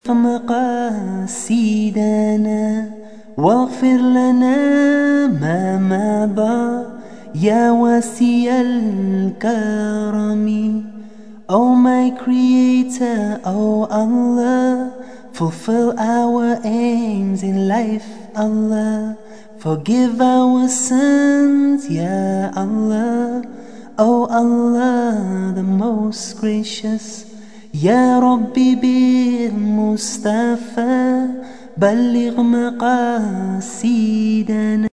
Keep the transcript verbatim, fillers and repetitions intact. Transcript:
مقاصدنا واغفر لنا ما مضى يا واسع الكرم. Oh my Creator, oh Allah, fulfill our aims in life, Allah. Forgive our sins, Ya Allah. Oh Allah, the most gracious. يا ربي بالمصطفى بلغ مقاصدنا.